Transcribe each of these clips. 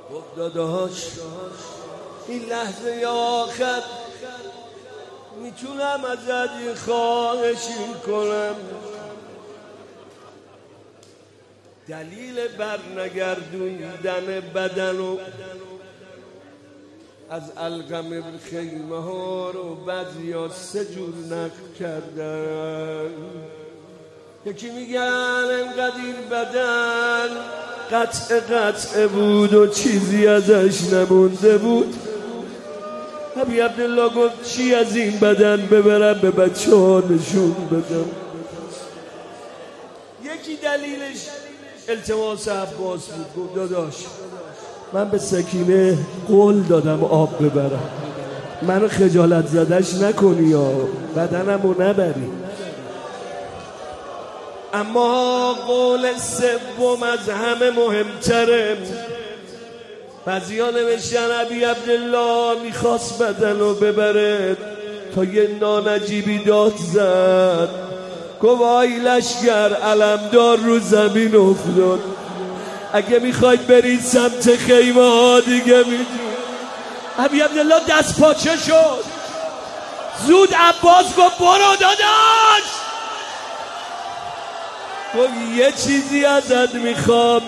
داداش این لحظه آخر میتونم ازت یه خواهشی کنم؟ دلیل برنگردوندن بدنو از القم خیمه ها رو بعضیا 3 جور نقل کردن. یکی میگن انقدر این بدن قطع بود و چیزی ازش نمونده بود. حبیب عبدالله گفت چی از این بدن ببرم به بچه ها نشون بدم. یکی دلیلش التماس عباس بود. گفت داداش من به سکینه قول دادم آب ببرم، منو خجالت زدش نکنی یا بدنمو نبری. اما قول سوم از همه مهمتره. بعضیا نوشتن حبیب عبدالله میخواست بدنو ببره تا یه نانجیبی داد زد. گفت آی لشگر علمدار رو زمین افتاد، اگه میخواید برید سمت خیمه ها دیگه میدونید. حبیب عبدالله دست پاچه شد. زود عباس گفت برو داداش. گفت یه چیزی ازت میخوام،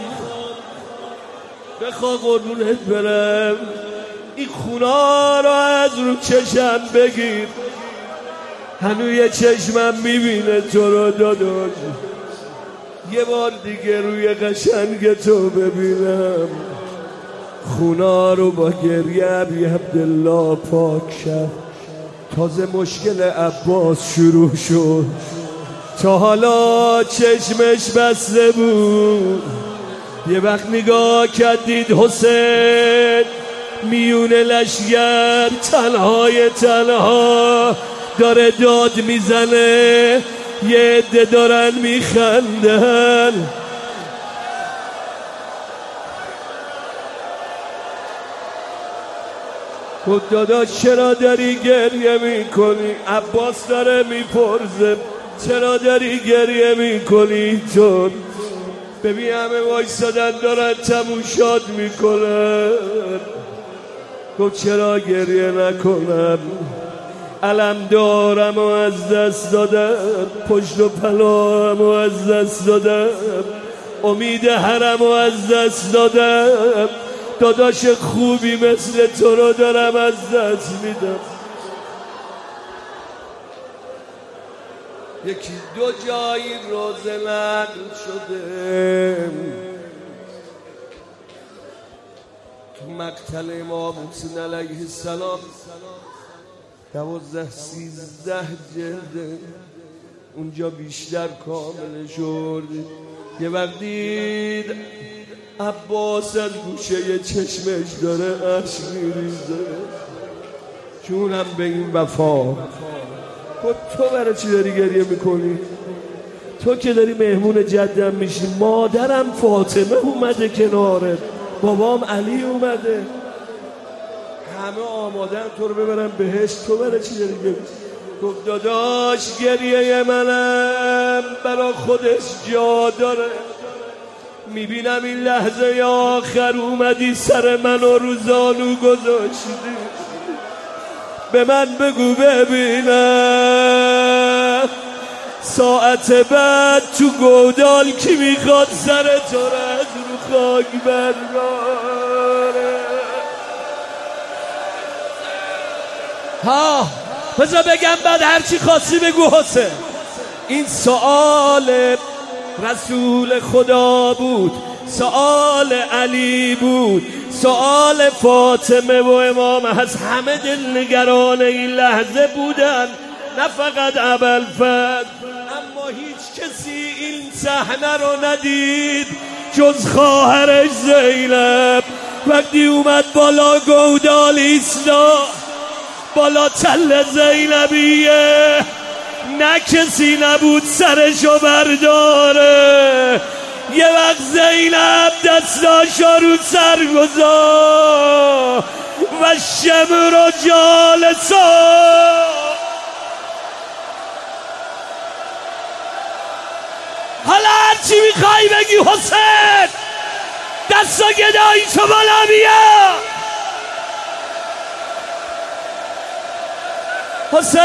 بخوا قربونت برم، این خونا رو از رو چشم بگیر، هنوز یه چشمم میبینه تو رو داداش. یه بار دیگه روی قشنگ تو ببینم. خونا رو با گریه حبیب عبدالله پاک شد. تازه مشکل عباس شروع شد. تا حالا چشمش بسته بود. یه وقت نگاه کردید حسین میون لشگر تنهای تنها داره داد میزنه، یه عده دارن میخندن. خود داداش چرا داری گریه میکنی؟ عباس داره میپرسه چرا داری گریه میکنی؟ چون ببین همه وایسادن دارن تموشات میکنن. گفت چرا گریه نکنم؟ علم دارم و از دست دادم، پشت و پناهم و از دست دادم، امید حرم و از دست دادم. داداش خوبی مثل تو رو دارم از دست میدم. یکی 2 جایی روزه نقل شده تو مقتل امام حسین علیه السلام 12-13 جلده، اونجا بیشتر کامل شد. یه وقت دید عباس از گوشه چشمش داره اشک میریزه. جونم به این وفا. خب تو برای چی داری گریه میکنی؟ تو که داری مهمون جدم میشی. مادرم فاطمه اومده کنارت، بابام علی اومده، همه آمادن تو رو ببرن بهشت. تو برای چی داری گریه؟ گفت داداش گریه منم برا خودش جا داره. میبینم این لحظه آخر اومدی سر منو رو زانو گذاشتی. به من بگو ببینم ساعت بعد تو گودال کی میخواد سر تو رو از رو خاک برداره؟ ها بذار بگم بعد هرچی خواستی بگو حسین. این سؤال رسول خدا بود، سؤال علی بود، سؤال فاطمه و امام هست. همه دلنگران این لحظه بودن، نه فقط ابوالفضل. اما هیچ کسی این صحنه رو ندید جز خواهرش زینب. وقتی اومد بالا گودال ایستاد، بالا تل زینبیه، نه کسی نبود سرشو برداره. یه وقت زینب دستاشو رو سر گذاشت و شمر و جالسا. حالا هرچی میخوای بگی حسین، دستا گدایی تو بالا بیا حسین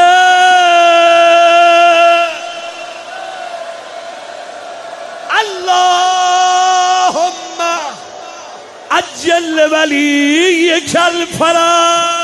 اللهم عجل ولیک الفرج